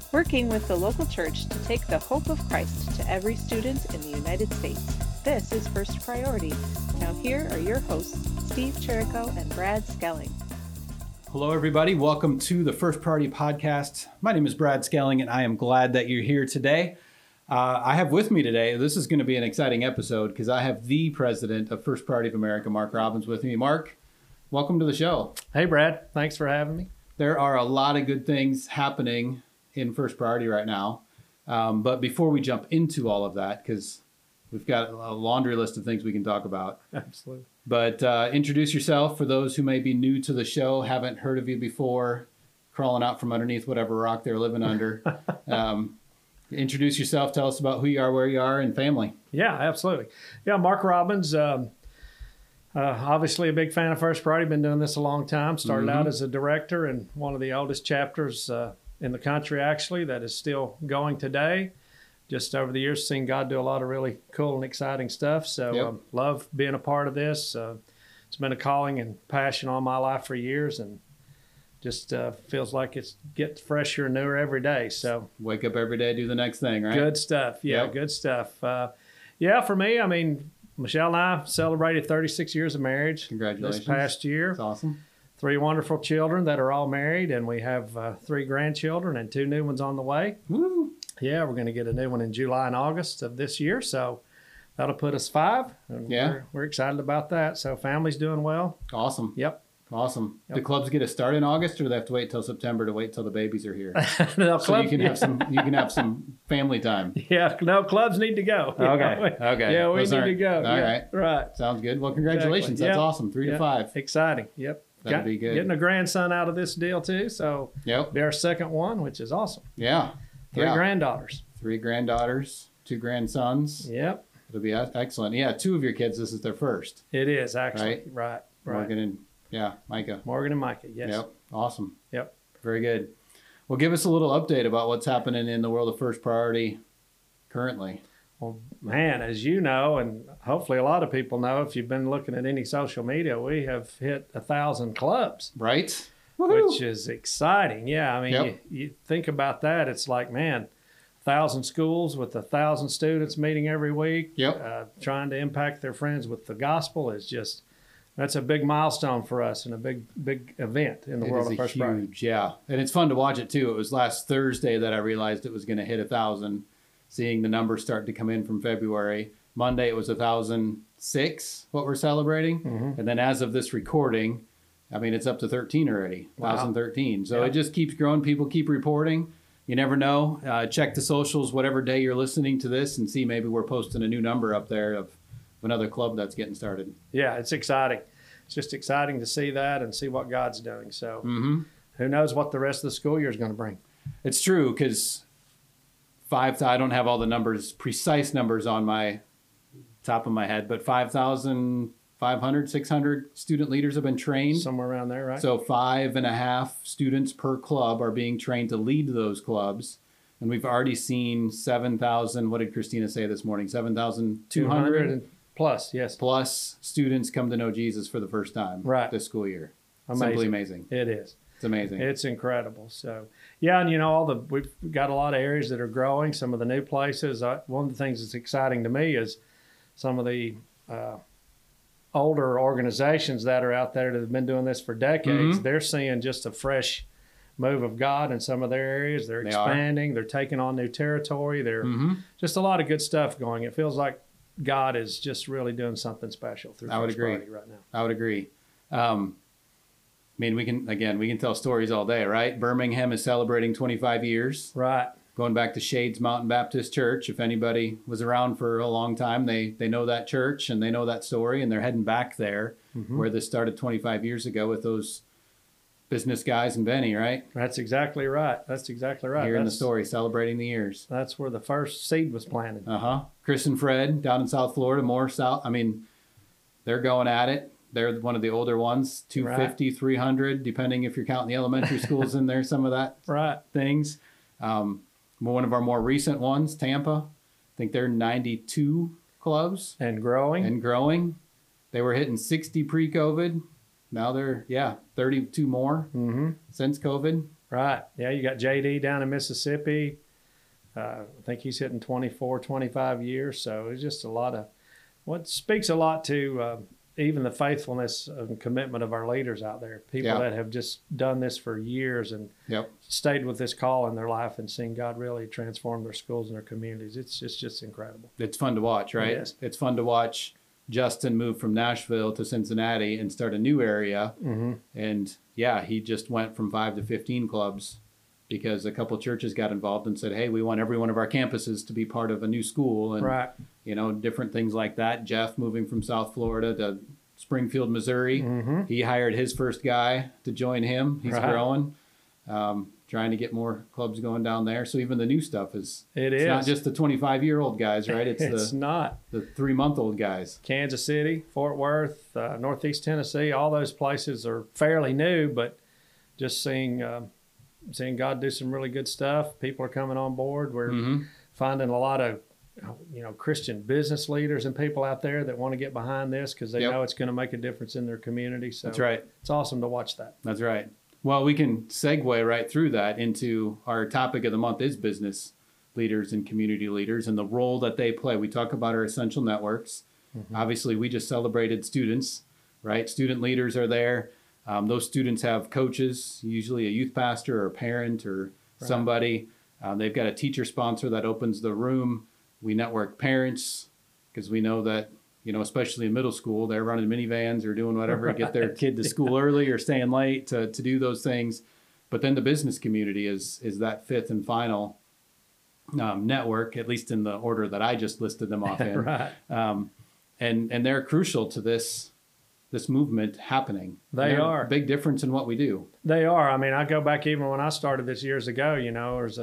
working with the local church to take the hope of Christ to every student in the United States. This is First Priority. Now here are your hosts, Steve Chirico and Brad Skelling. Hello, everybody. Welcome to the First Priority Podcast. My name is Brad Skelling, and I am glad that you're here today. I have with me today, this is going to be an exciting episode because I have the president of First Priority of America, Mark Robbins, with me. Mark, welcome to the show. Hey, Brad. Thanks for having me. There are a lot of good things happening in First Priority right now. But before we jump into all of that, because we've got a laundry list of things we can talk about. Absolutely. But introduce yourself for those who may be new to the show, haven't heard of you before, crawling out from underneath whatever rock they're living under. Introduce yourself, tell us about who you are, where you are, and family. Yeah, absolutely. Yeah, Mark Robbins, obviously a big fan of First Priority, been doing this a long time. Started out as a director in one of the oldest chapters in the country, actually, that is still going today. Just over the years, seen God do a lot of really cool and exciting stuff. So love being a part of this. It's been a calling and passion all my life for years, and just feels like it gets fresher and newer every day. So wake up every day, do the next thing, right? Good stuff. Yeah, good stuff. For me, I mean, Michelle and I celebrated 36 years of marriage. Congratulations. This past year. That's awesome. 3 wonderful children that are all married, and we have 3 grandchildren and 2 new ones on the way. Woo! Yeah, we're going to get a new one in July and August of this year, so that'll put us 5. And we're excited about that. So family's doing well. Awesome. Yep. Awesome. Yep. Do clubs get a start in August, or do they have to wait till September to wait till the babies are here? No, so you can have some family time. Yeah, no, clubs need to go. Okay. Yeah, we need to go. All right. Right. Sounds good. Well, congratulations. Exactly. That's awesome. 3 to 5. Exciting. Yep. That'd be good. Getting a grandson out of this deal too, so be our second one, which is awesome. Yeah. 3 granddaughters. 3 granddaughters, 2 grandsons. Yep. It'll be excellent. Yeah, 2 of your kids, this is their first. It is, actually. Right. Morgan and Micah. Morgan and Micah, yes. Yep. Awesome. Yep. Very good. Well, give us a little update about what's happening in the world of First Priority currently. Well, man, as you know, and hopefully a lot of people know, if you've been looking at any social media, we have hit 1,000 clubs. Right. Woo-hoo. Which is exciting. Yeah, I mean, you think about that, it's like, man, 1,000 schools with 1,000 students meeting every week, trying to impact their friends with the gospel is just, that's a big milestone for us and a big event in the world of First Priority. Yeah, and it's fun to watch it too. It was last Thursday that I realized it was going to hit 1,000, seeing the numbers start to come in from February. Monday it was 1,006, what we're celebrating. And then as of this recording, I mean, it's up to 13 already, 1,013. So it just keeps growing. People keep reporting. You never know. Check the socials, whatever day you're listening to this, and see maybe we're posting a new number up there of another club that's getting started. Yeah, it's exciting. It's just exciting to see that and see what God's doing. So who knows what the rest of the school year is going to bring. It's true, because I don't have all the precise numbers on my top of my head, but 5,500, 600 student leaders have been trained. Somewhere around there, right? So 5.5 students per club are being trained to lead those clubs. And we've already seen 7,000, what did Christina say this morning? 7,200? Plus, yes. Plus students come to know Jesus for the first time this school year. Amazing. Simply amazing. It is. It's amazing. It's incredible. So, and we've got a lot of areas that are growing. Some of the new places. One of the things that's exciting to me is some of the older organizations that are out there that have been doing this for decades. They're seeing just a fresh move of God in some of their areas. They're expanding. They're taking on new territory. They're just a lot of good stuff going. It feels like God is just really doing something special through First Priority right now. I would agree. I mean, we can tell stories all day, right? Birmingham is celebrating 25 years. Right. Going back to Shades Mountain Baptist Church. If anybody was around for a long time, they know that church and they know that story, and they're heading back there where this started 25 years ago with those business guys and Benny, right? That's exactly right. Hearing the story, celebrating the years. That's where the first seed was planted. Chris and Fred down in South Florida, more south. I mean, they're going at it. They're one of the older ones, 250, 300, depending if you're counting the elementary schools in there, some of that things. One of our more recent ones, Tampa, I think they're 92 clubs. And growing. They were hitting 60 pre-COVID. Now they're, 32 more since COVID. Right. Yeah, you got JD down in Mississippi. I think he's hitting 24, 25 years. So it's just a lot of what speaks a lot to even the faithfulness and commitment of our leaders out there. People that have just done this for years and stayed with this call in their life and seen God really transform their schools and their communities. It's just incredible. It's fun to watch, right? It is. It's fun to watch Justin move from Nashville to Cincinnati and start a new area. Mm-hmm. And he just went from 5 to 15 clubs because a couple churches got involved and said, hey, we want every one of our campuses to be part of a new school. And, right. Different things like that. Jeff moving from South Florida to Springfield, Missouri. Mm-hmm. He hired his first guy to join him. He's growing, trying to get more clubs going down there. So even the new stuff it's not just the 25-year-old guys, right? It's not the 3-month-old guys. Kansas City, Fort Worth, Northeast Tennessee, all those places are fairly new, but just seeing God do some really good stuff. People are coming on board. We're finding a lot of Christian business leaders and people out there that want to get behind this because they know it's going to make a difference in their community. So that's right. It's awesome to watch that. That's right. Well, we can segue right through that into our topic of the month is business leaders and community leaders and the role that they play. We talk about our essential networks. Mm-hmm. Obviously, we just celebrated students, right? Student leaders are there. Those students have coaches, usually a youth pastor or a parent or somebody. They've got a teacher sponsor that opens the room. We network parents because we know that, especially in middle school, they're running minivans or doing whatever to get their kid to school early or staying late to do those things. But then the business community is that fifth and final network, at least in the order that I just listed them off in. Right. And they're crucial to this movement happening. They are. A big difference in what we do. They are. I mean, I go back even when I started this years ago, there's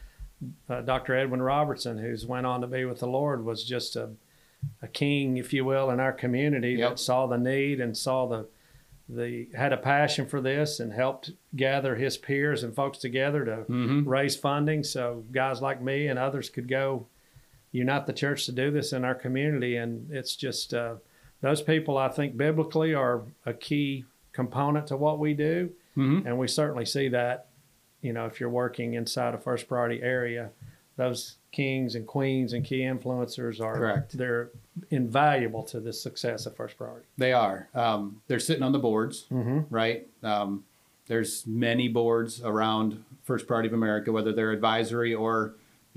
Dr. Edwin Robertson, who's went on to be with the Lord, was just a king, if you will, in our community that saw the need and saw had a passion for this and helped gather his peers and folks together to raise funding so guys like me and others could go unite the church to do this in our community. And it's just those people, I think, biblically are a key component to what we do. Mm-hmm. And we certainly see that, if you're working inside a First Priority area, those kings and queens and key influencers are correct. They're invaluable to the success of First Priority. They are. They're sitting on the boards, right? There's many boards around First Priority of America, whether they're advisory or,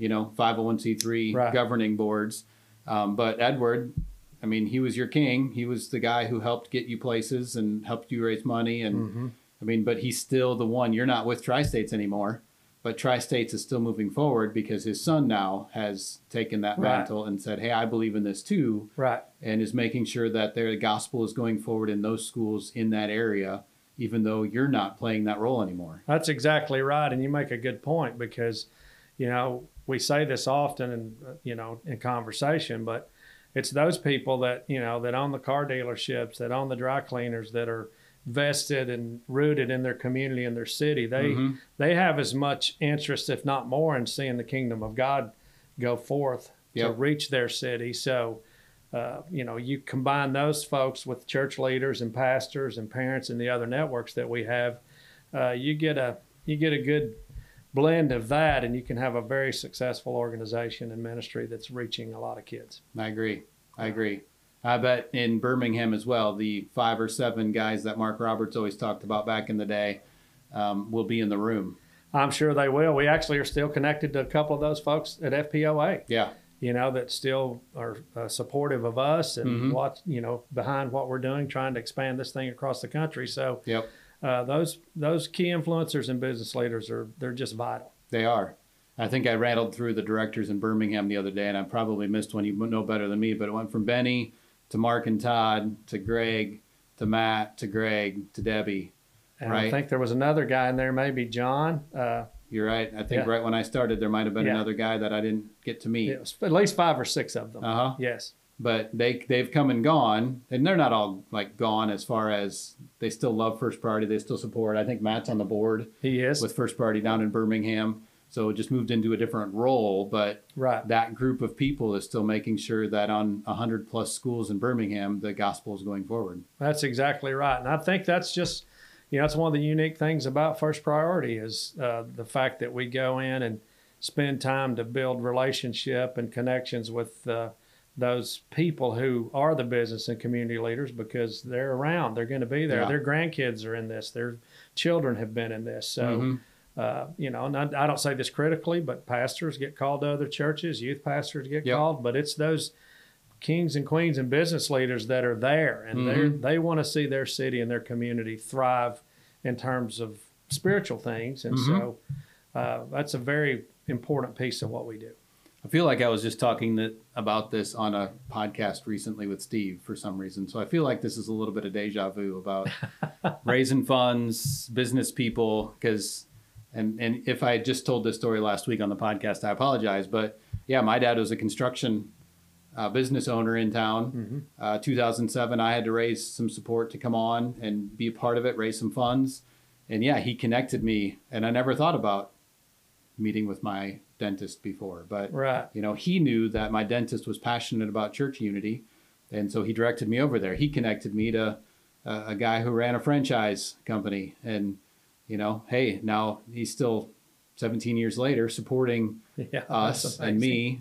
501c3 governing boards. But Edward, he was your king. He was the guy who helped get you places and helped you raise money. And but he's still the one. You're not with Tri-States anymore, but Tri-States is still moving forward because his son now has taken that mantle and said, hey, I believe in this too. Right. And is making sure that the gospel is going forward in those schools in that area, even though you're not playing that role anymore. That's exactly right. And you make a good point because, we say this often and, in conversation, but it's those people that, that own the car dealerships, that own the dry cleaners, that are vested and rooted in their community and their city. They have as much interest, if not more, in seeing the kingdom of God go forth to reach their city. So, you combine those folks with church leaders and pastors and parents and the other networks that we have, you get a good blend of that, and you can have a very successful organization and ministry that's reaching a lot of kids. I agree. I bet in Birmingham as well, the 5 or 7 guys that Mark Roberts always talked about back in the day will be in the room. I'm sure they will. We actually are still connected to a couple of those folks at FPOA. Yeah. That still are supportive of us and watch, behind what we're doing, trying to expand this thing across the country. So those key influencers and business leaders they're just vital. They are. I think I rattled through the directors in Birmingham the other day, and I probably missed one. You know better than me, but it went from Benny to Mark and Todd to Greg to Matt to Greg to Debbie. And I think there was another guy in there, maybe John. You're right. I think right when I started, there might have been another guy that I didn't get to meet. It was at least 5 or 6 of them. Yes. But they've come and gone, and they're not all gone as far as they still love First Priority. They still support. I think Matt's on the board. He is. With First Priority down in Birmingham. So it just moved into a different role, but that group of people is still making sure that on 100+ schools in Birmingham, the gospel is going forward. That's exactly right. And I think that's just, it's one of the unique things about First Priority is the fact that we go in and spend time to build relationship and connections with those people who are the business and community leaders, because they're around, they're going to be there. Yeah. Their grandkids are in this, their children have been in this. So, and I don't say this critically, but pastors get called to other churches, youth pastors get called, but it's those kings and queens and business leaders that are there, and they want to see their city and their community thrive in terms of spiritual things. And so that's a very important piece of what we do. I feel like I was just talking about this on a podcast recently with Steve for some reason. So I feel like this is a little bit of deja vu about raising funds, business people, because, and if I had just told this story last week on the podcast, I apologize. But yeah, my dad was a construction business owner in town. 2007, I had to raise some support to come on and be a part of it, raise some funds. And yeah, he connected me, and I never thought about meeting with my dentist before, but he knew that my dentist was passionate about church unity, and so he directed me over there. He connected me to a guy who ran a franchise company, and hey, now he's still 17 years later supporting us and me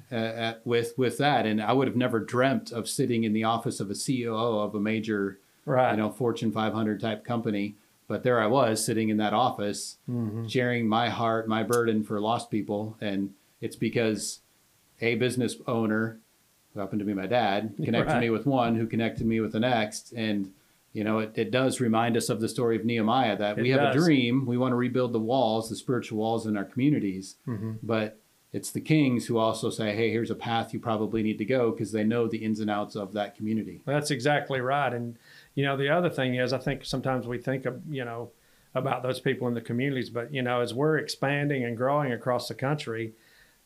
with that. And I would have never dreamt of sitting in the office of a CEO of a major Fortune 500 type company. But there I was sitting in that office, sharing my heart, my burden for lost people. And it's because a business owner, who happened to be my dad, connected me with one who connected me with the next. And, it does remind us of the story of Nehemiah, that we have a dream. We want to rebuild the walls, the spiritual walls in our communities. But it's the kings who also say, hey, here's a path you probably need to go, because they know the ins and outs of that community. That's exactly right. And, the other thing is, I think sometimes we think of, about those people in the communities, but, as we're expanding and growing across the country,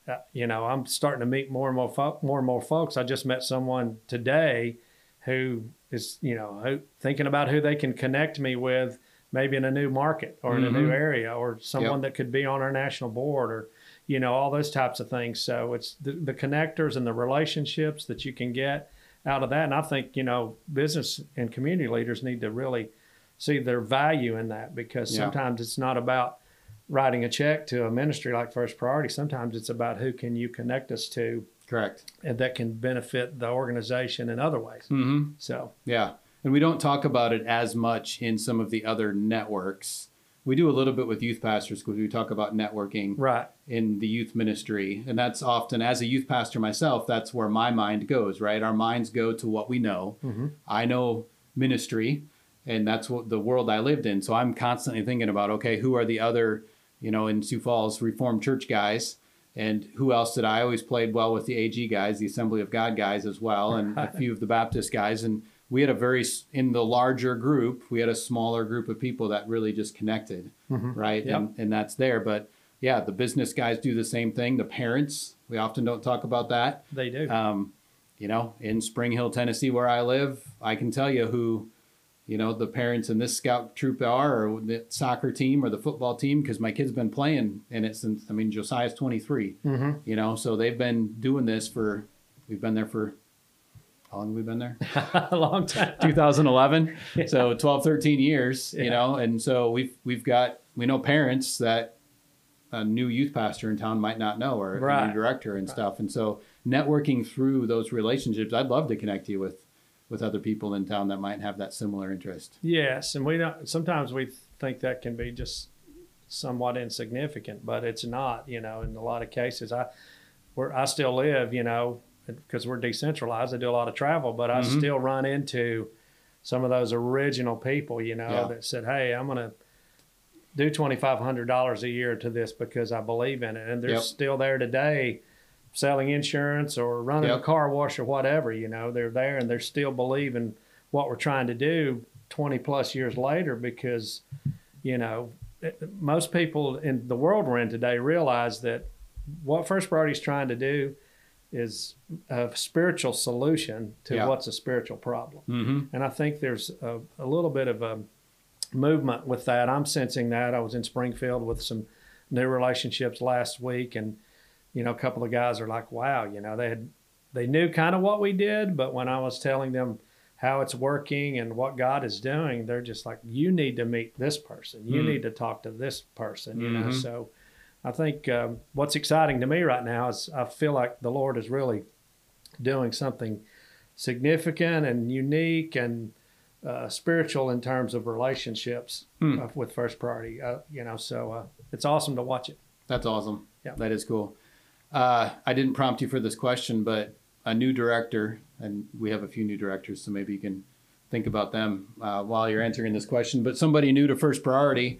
I'm starting to meet more and more folks. I just met someone today who is, thinking about who they can connect me with, maybe in a new market or in a new area, or someone that could be on our national board, or, all those types of things. So it's the connectors and the relationships that you can get out of that. And I think, business and community leaders need to really see their value in that, because sometimes it's not about writing a check to a ministry like First Priority. Sometimes it's about who can you connect us to. Correct. And that can benefit the organization in other ways. So, yeah. And we don't talk about it as much in some of the other networks. We do a little bit with youth pastors, because we talk about networking in the youth ministry. And that's often, as a youth pastor myself, that's where my mind goes, right? Our minds go to what we know. I know ministry, and that's what the world I lived in. So I'm constantly thinking about, okay, who are the other, in Sioux Falls, Reformed Church guys? And who else did I always played well with? The AG guys, the Assembly of God guys as well, and a few of the Baptist guys. And we had in the larger group, we had a smaller group of people that really just connected, right? And that's there. But yeah, the business guys do the same thing. The parents, we often don't talk about that. They do. In Spring Hill, Tennessee, where I live, I can tell you who, the parents in this scout troop are, or the soccer team or the football team, because my kid's been playing in it since, Josiah's 23, so they've been doing this we've been there for, how long have we been there? A long time. 2011. So 12, 13 years, and so we know parents that a new youth pastor in town might not know, or a new director and stuff. And so networking through those relationships, I'd love to connect you with other people in town that might have that similar interest. Yes. And sometimes we think that can be just somewhat insignificant, but it's not, in a lot of cases. I still live, because we're decentralized, I do a lot of travel, but I still run into some of those original people, that said, hey, I'm going to do $2,500 a year to this because I believe in it. And they're still there today selling insurance or running a car wash or whatever, they're there and they're still believing what we're trying to do 20 plus years later, because, most people in the world we're in today realize that what First Priority is trying to do is a spiritual solution to what's a spiritual problem. And I think there's a little bit of a movement with that. I'm sensing that. I was in Springfield with some new relationships last week, and, a couple of guys are like, wow, they knew kind of what we did, but when I was telling them how it's working and what God is doing, they're just like, you need to meet this person. You need to talk to this person, you know? So I think what's exciting to me right now is I feel like the Lord is really doing something significant and unique and spiritual in terms of relationships with First Priority, you know, so it's awesome to watch it. That's awesome. Yeah. That is cool. I didn't prompt you for this question, but a new director, and we have a few new directors, so maybe you can think about them while you're answering this question, but somebody new to First Priority,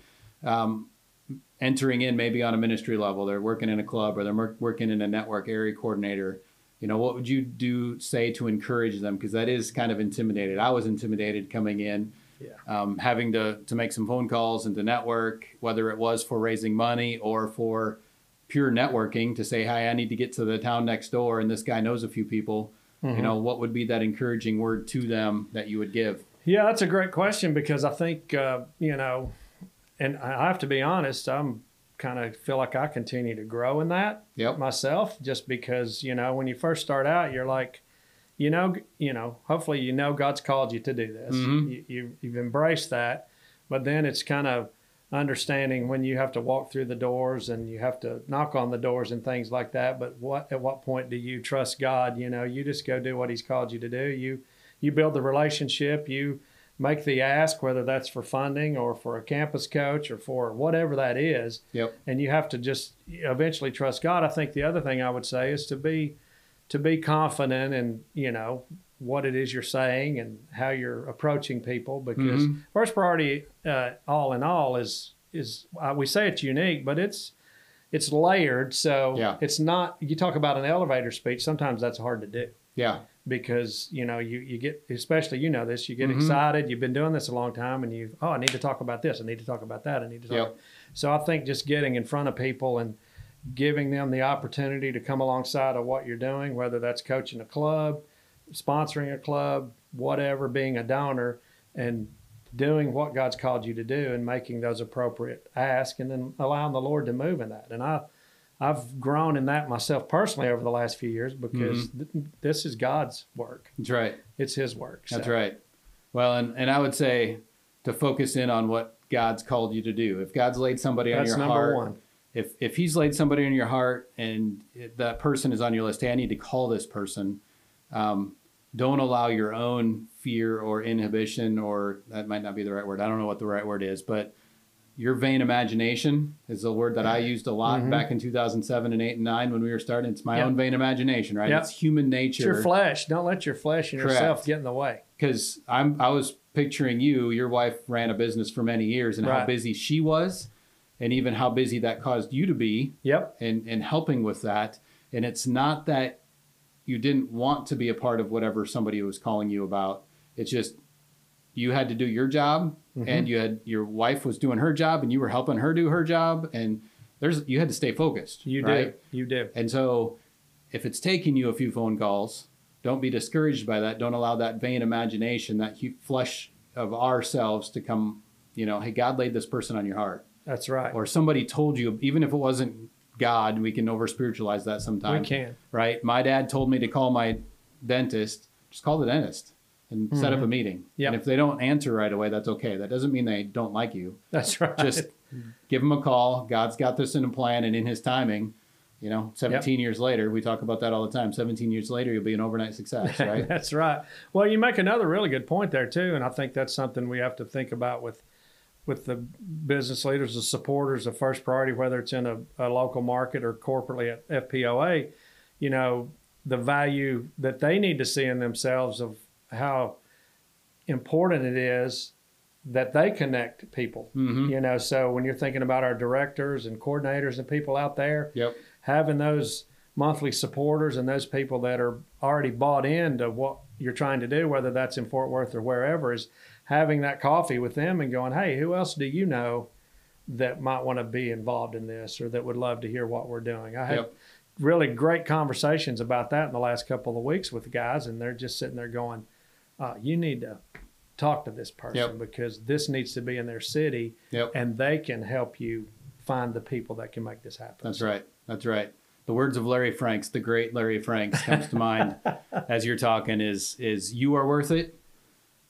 entering in maybe on a ministry level, they're working in a club or they're working in a network area coordinator, you know, what would you say to encourage them? Because that is kind of intimidated. I was intimidated coming in, having to make some phone calls and to network, whether it was for raising money or for pure networking to say, hi, I need to get to the town next door and this guy knows a few people. You know, what would be that encouraging word to them that you would give? Yeah, that's a great question because I think, you know, and I have to be honest, I'm kind of feel like I continue to grow in that myself, just because, you know, when you first start out, you're like, you know, hopefully, you know, God's called you to do this. You've embraced that, but then it's kind of understanding when you have to walk through the doors and you have to knock on the doors and things like that. But at what point do you trust God? You know, you just go do what he's called you to do. You build the relationship, you make the ask, whether that's for funding or for a campus coach or for whatever that is. And you have to just eventually trust God. I think the other thing I would say is to be confident in, you know, what it is you're saying and how you're approaching people, because First Priority, all in all, is we say it's unique, but it's layered. So it's not, you talk about an elevator speech, sometimes that's hard to do. Because, you know, you get, especially, you know this, you get excited, you've been doing this a long time and I need to talk about this, I need to talk about that, I need to talk. So I think just getting in front of people and giving them the opportunity to come alongside of what you're doing, whether that's coaching a club, sponsoring a club, whatever, being a donor and doing what God's called you to do and making those appropriate asks and then allowing the Lord to move in that. And I've grown in that myself personally over the last few years because this is God's work. That's right. It's his work. That's right. Well, and I would say to focus in on what God's called you to do. If God's laid somebody on your heart. That's number one. If he's laid somebody on your heart and that person is on your list, hey, I need to call this person. Don't allow your own fear or inhibition, or that might not be the right word. I don't know what the right word is, but your vain imagination is a word that I used a lot back in 2007 and 8 and 9 when we were starting. It's my own vain imagination, right? It's human nature. It's your flesh. Don't let your flesh and yourself get in the way. Because I was picturing your wife ran a business for many years and how busy she was and even how busy that caused you to be and helping with that. And it's not that you didn't want to be a part of whatever somebody was calling you about. It's just you had to do your job and your wife was doing her job and you were helping her do her job. And you had to stay focused. You do. And so if it's taking you a few phone calls, don't be discouraged by that. Don't allow that vain imagination, that flesh of ourselves to come, you know, hey, God laid this person on your heart. That's right. Or somebody told you, even if it wasn't God, we can over spiritualize that sometimes. We can. Right? My dad told me to call my dentist. Just call the dentist and set up a meeting. And if they don't answer right away, that's okay. That doesn't mean they don't like you. That's right. Just give them a call. God's got this in a plan and in his timing. You know, 17 years later, we talk about that all the time. 17 years later, you'll be an overnight success, right? That's right. Well, you make another really good point there, too. And I think that's something we have to think about with the business leaders, the supporters of First Priority, whether it's in a local market or corporately at FPOA, you know, the value that they need to see in themselves of how important it is that they connect people. You know, so when you're thinking about our directors and coordinators and people out there, having those monthly supporters and those people that are already bought into what you're trying to do, whether that's in Fort Worth or wherever, is having that coffee with them and going, hey, who else do you know that might want to be involved in this or that would love to hear what we're doing? I had really great conversations about that in the last couple of weeks with the guys, and they're just sitting there going, you need to talk to this person because this needs to be in their city and they can help you find the people that can make this happen. That's right. That's right. The words of Larry Franks, the great Larry Franks, comes to mind as you're talking is you are worth it.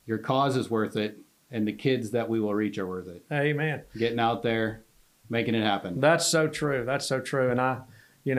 your cause is worth it, and the kids that we will reach are worth it. Amen. Getting out there, making it happen. That's so true. That's so true. And I,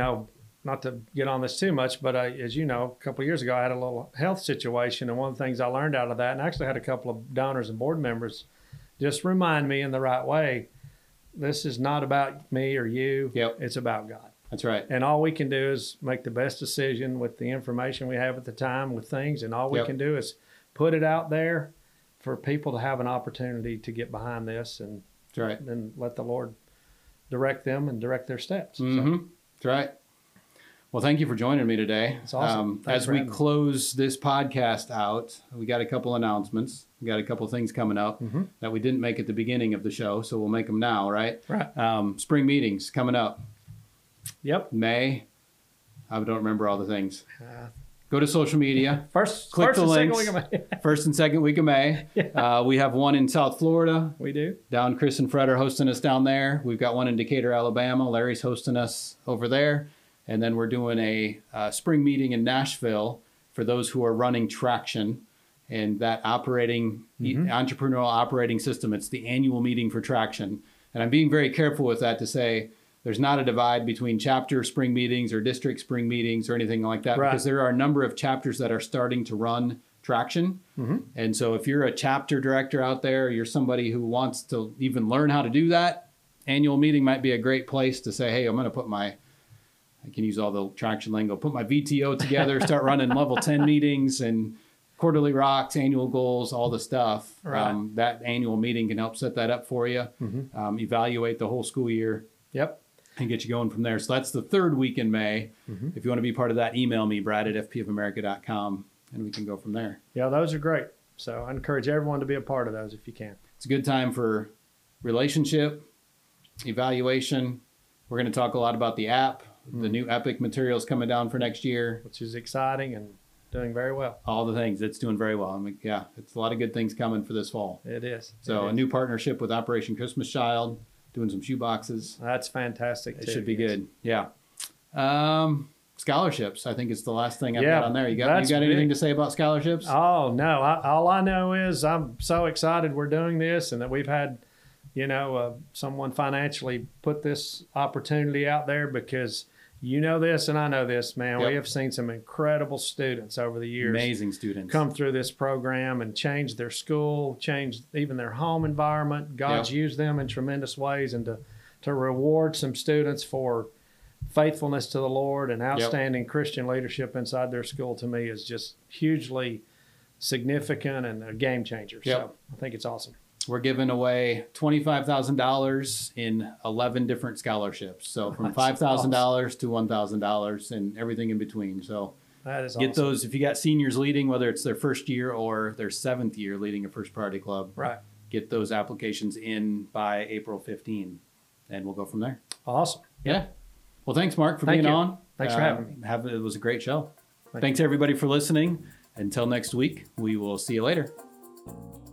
not to get on this too much, but as you know, a couple of years ago, I had a little health situation. And one of the things I learned out of that, and I actually had a couple of donors and board members just remind me in the right way, this is not about me or you. Yep. It's about God. That's right. And all we can do is make the best decision with the information we have at the time with things. And all we can do is put it out there for people to have an opportunity to get behind this, and That's right. then let the Lord direct them and direct their steps. Mm-hmm. So, That's right. Well, thank you for joining me today. It's awesome. Thanks As for we having me. close this podcast out, we got a couple announcements. We got a couple things coming up that we didn't make at the beginning of the show, so we'll make them now, right? Right. Spring meetings coming up. Yep. May. I don't remember all the things. Go to social media. First Click the and second links. week of May. First and second week of May. We have one in South Florida. We do. Down, Chris and Fred are hosting us down there. We've got one in Decatur, Alabama. Larry's hosting us over there. And then we're doing a spring meeting in Nashville for those who are running Traction and that operating entrepreneurial operating system. It's the annual meeting for Traction. And I'm being very careful with that to say there's not a divide between chapter spring meetings or district spring meetings or anything like that, Right. because there are a number of chapters that are starting to run Traction. And so if you're a chapter director out there, you're somebody who wants to even learn how to do that, annual meeting might be a great place to say, hey, I'm going to put my, I can use all the Traction lingo, put my VTO together, start running level 10 meetings and quarterly rocks, annual goals, all the stuff. Right. That annual meeting can help set that up for you, evaluate the whole school year. Yep. And get you going from there. So that's the third week in May. If you want to be part of that, email me, brad@fpofamerica.com, and we can go from there. Yeah, those are great. So I encourage everyone to be a part of those if you can. It's a good time for relationship, evaluation. We're going to talk a lot about the app, the new Epic materials coming down for next year. Which is exciting and doing very well. All the things. It's doing very well. I mean, yeah, it's a lot of good things coming for this fall. It is. So It a is. new partnership with Operation Christmas Child, doing some shoe boxes. That's fantastic. It too, should be yes. good. Yeah. Scholarships, I think, is the last thing I've Yeah, got on there. You got that's anything big. to say about scholarships? Oh, no. All I know is I'm so excited we're doing this and that we've had, someone financially put this opportunity out there because you know this and I know this, man. Yep. We have seen some incredible students over the years Amazing students. come through this program and change their school, change even their home environment. God's Yep. used them in tremendous ways, and to reward some students for faithfulness to the Lord and outstanding Christian leadership inside their school, to me, is just hugely significant and a game changer. Yep. So I think it's awesome. We're giving away $25,000 in 11 different scholarships. So from $5,000 to $1,000 and everything in between. So That is get awesome. those, if you got seniors leading, whether it's their first year or their 7th year leading a First Priority Club, Right. get those applications in by April 15, and we'll go from there. Awesome. Yeah. Well, thanks, Mark, for Thank being you. on. Thanks for having me. It was a great show. Thank Thanks, everybody, for listening. Until next week, we will see you later.